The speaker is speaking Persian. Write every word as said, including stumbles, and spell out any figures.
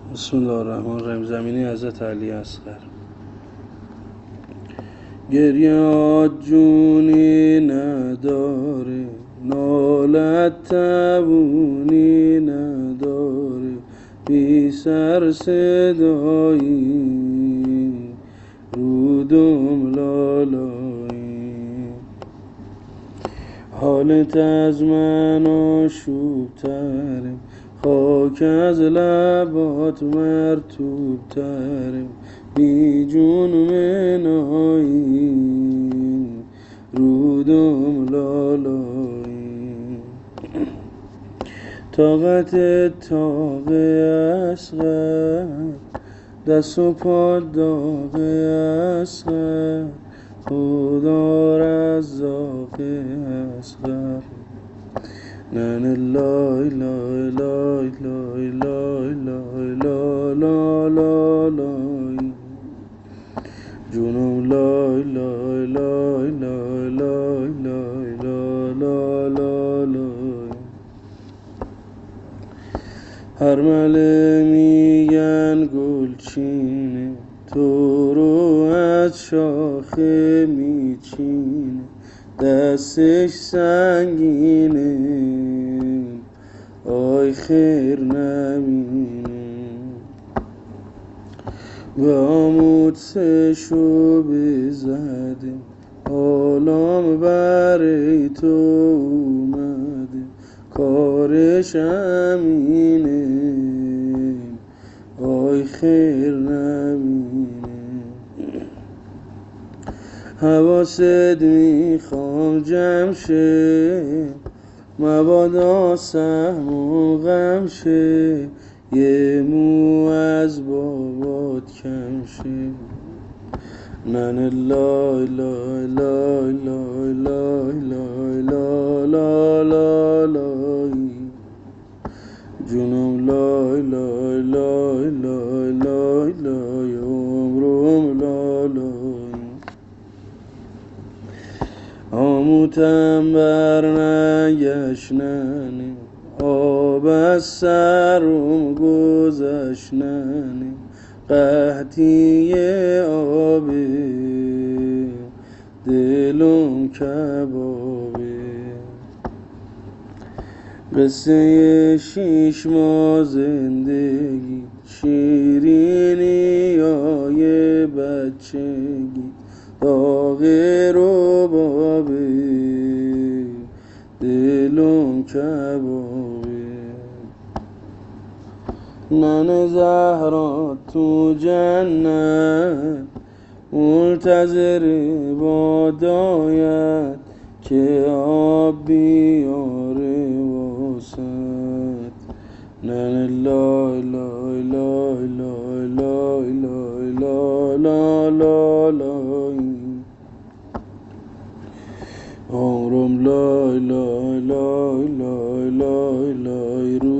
بسم الله الرحمن الرحیم. زمینی حضرت علی اصغر. گریه جونی نداره، نالت توونی نداره، بی سر صدایی رودم لالایی. حالت از من آشوب تره، خاک از لبات مرتوب تره، بی جون منایی رودم لالایی. طاقت تاق اصغر، دست و پا داغ اصغر، خدا رزاق اصغر. نن لای لای لای لای لای لای لای لای لای جونم لای لای لای لای لای لای لای لای لای. هر مله میگن گلچینه، تو رو از شاخه میچینه، دستش سنگینه آی خیر نمینه. به آمود سه شعبه زده، حالام برای تو اومده، کارش امینه آی خیر نمینه. حواست میخوام جمع شه، مبادا سهم و غم شه، یه مو از بابات کم شه. نن لای لای لای لای لای لای لای لای لای جونم لای لای لای لای لای لای عمرم لای. آموتم بر نگشننه، آب از سرم گذشننه، قحطی آبه دلم کبابه. قصه شیش ماه زندگی، شیرینی های بچگی، داغ ربابه دلم کبابه. نن زهرا تو جنت، منتظر بادایت که آب بیاره واسط. نن لای لای لای لای لای لای لای لای لای عمرم لای لای لای لای لای لای